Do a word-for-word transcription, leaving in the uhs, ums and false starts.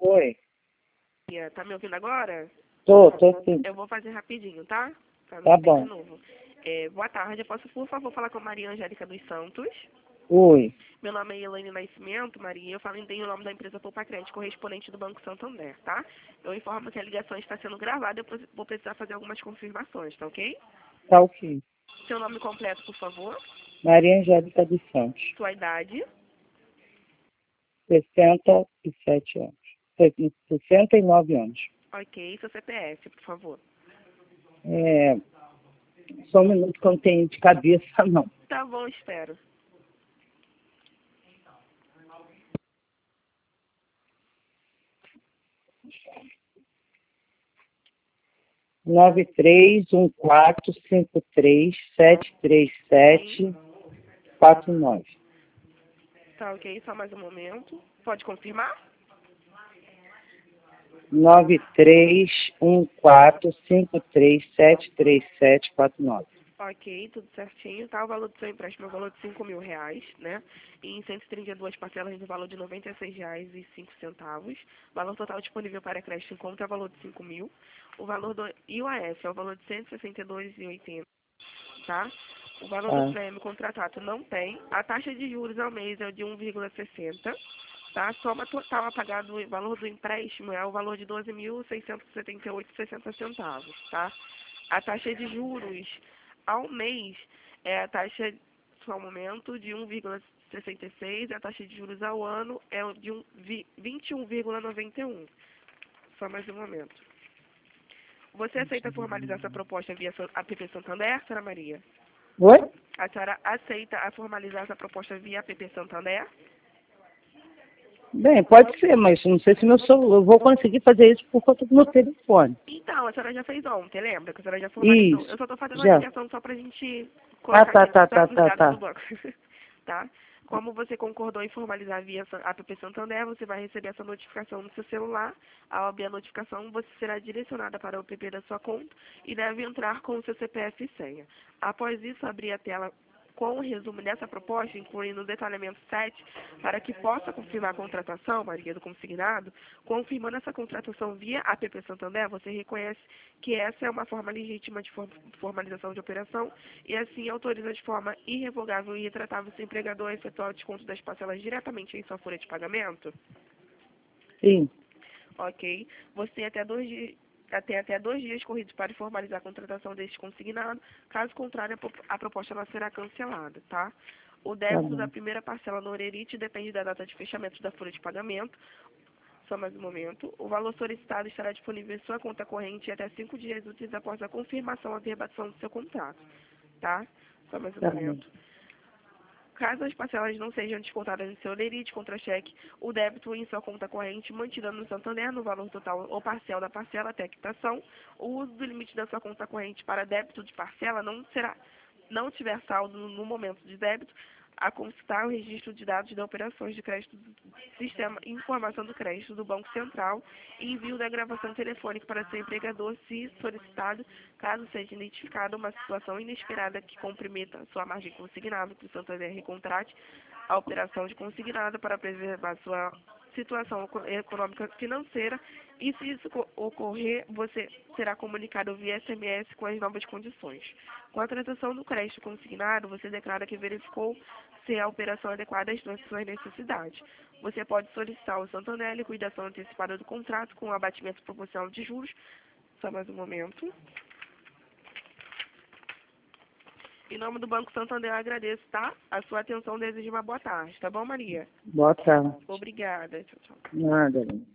Oi. Tá me ouvindo agora? Tô, tô sim. Eu vou fazer rapidinho, tá? Pra não Tá ter bom. de novo. É, boa tarde, eu posso, por favor, falar com a Maria Angélica dos Santos? Oi. Meu nome é Elaine Nascimento, Maria. Eu falo em o nome da empresa Poupa Crédito, correspondente do Banco Santander, tá? Eu informo que a ligação está sendo gravada e eu vou precisar fazer algumas confirmações, tá ok? Tá ok. Seu nome completo, por favor. Maria Angélica dos Santos. Sua idade. sessenta e sete anos. sessenta e nove anos. Ok. Seu C P F, por favor. É, só um minuto que eu não tenho de cabeça, não. Tá bom, espero. nove três um quatro cinco três sete três sete quatro nove. Tá ok, só mais um momento. Pode confirmar? nove três um quatro cinco três sete três sete quatro nove. Ok, tudo certinho. Tá, o valor do seu empréstimo é o valor de cinco mil reais, né? E em cento e trinta e duas parcelas no valor de noventa e seis reais e cinco centavos. O valor total disponível para crédito em conta é o valor de cinco mil. O valor do I O F é o valor de cento e sessenta e dois reais e oitenta centavos, tá? O valor do Ah, prêmio contratado não tem. A taxa de juros ao mês é de um vírgula sessenta. Tá? A soma total a pagar do valor do empréstimo é o valor de doze mil seiscentos e setenta e oito reais e sessenta centavos, tá? A taxa de juros ao mês é a taxa, só um momento, de um vírgula sessenta e seis, e a taxa de juros ao ano é de um, vinte e um vírgula noventa e um. Só mais um momento. Você aceita formalizar essa proposta via app Santander, senhora Maria? oi? A senhora aceita a formalizar essa proposta via app Santander? Bem, pode ser, mas não sei se meu celular, eu vou conseguir fazer isso por conta do meu telefone. Então, a senhora já fez ontem, lembra? Que a senhora já formalizou. Isso, Eu só estou fazendo uma já. ligação só pra gente Ah, colocar tá, aqui tá, pra, tá, nos tá, dados tá. do banco. Tá? Como você concordou em formalizar via Sa- app Santander, você vai receber essa notificação no seu celular. Ao abrir a notificação, você será direcionada para o app da sua conta e deve entrar com o seu C P F e senha. Após isso, abrir a tela com o resumo dessa proposta, incluindo o detalhamento sete, para que possa confirmar a contratação, Maria, do consignado. Confirmando essa contratação via app Santander, você reconhece que essa é uma forma legítima de for- formalização de operação e assim autoriza de forma irrevogável e retratável seu empregador a efetuar o desconto das parcelas diretamente em sua folha de pagamento? Sim, Ok. Você tem até dois dias. Tem até dois dias corridos para formalizar a contratação deste consignado. Caso contrário, a pro- a proposta ela será cancelada, tá? O tá débito da bom. primeira parcela no Orerite depende da data de fechamento da folha de pagamento. Só mais um momento. O valor solicitado estará disponível em sua conta corrente até cinco dias úteis após a confirmação da verbação do seu contrato, tá? Só mais um Tá bom. momento. Caso as parcelas não sejam descontadas em seu lerite contra-cheque, o débito em sua conta corrente mantida no Santander no valor total ou parcial da parcela até a quitação, o uso do limite da sua conta corrente para débito de parcela não será, não tiver saldo no momento de débito, a consultar o registro de dados de operações de crédito do Sistema Informação do Crédito do Banco Central e envio da gravação telefônica para seu empregador, se solicitado, caso seja identificada uma situação inesperada que comprometa sua margem consignada, que o Santander recontrate a operação de consignada para preservar sua situação econômica financeira e, se isso co- ocorrer, você será comunicado via S M S com as novas condições. Com a transação do crédito consignado, você declara que verificou se a operação é adequada às suas necessidades. Você pode solicitar ao Santander a liquidação antecipada do contrato com abatimento proporcional de juros. Só mais um momento. Em nome do Banco Santander, eu agradeço, tá? A sua atenção, desejo uma boa tarde. Tá bom, Maria? Boa tarde. Obrigada. Tchau, tchau. Nada.